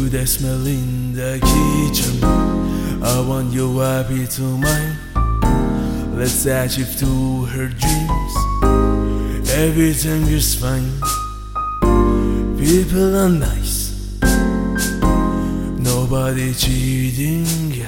the smell in the kitchen. I want you happy to mine. Let's achieve to her dreams. Everything is fine. People are nice. Nobody cheating.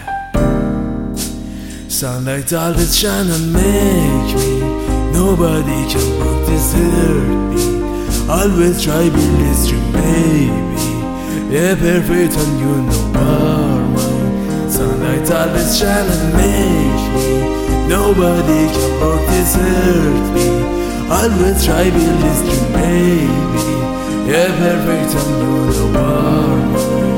Sunlight always shine and make me. Nobody can break this heartbeat. Always try believe you maybe. Yeah, perfect and you know are mine. Sunlight always shine and make me. Nobody can break this heartbeat. Always try believe you maybe. Yeah, perfect and you know are mine.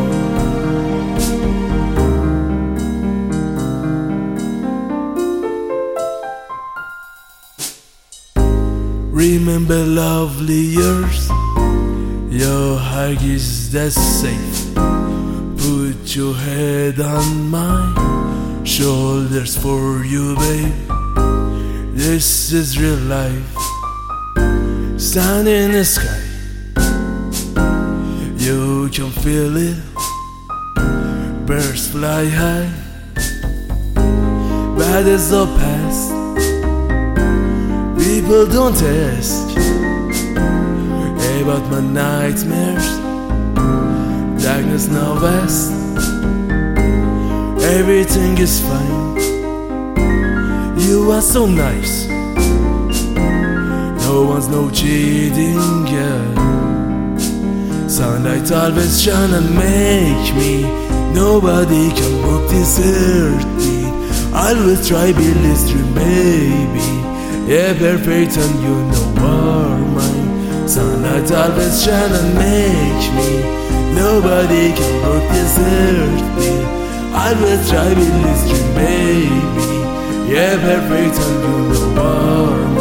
Remember lovely years. Your heart is that safe. Put your head on my shoulders for you, babe. This is real life. Sun in the sky. You can feel it. Birds fly high. Bad is the past. People don't ask about my nightmares. Darkness now vast. Everything is fine. You are so nice. No one's no cheating, yeah. Sunlight always shine and make me. Nobody can break this heartbeat. Always try believe through maybe. Yeah, perfect and you know are mine. Sunlight always shine and make me. Nobody can break this heartbeat. Always try believe through maybe. Yeah, perfect and you know are mine.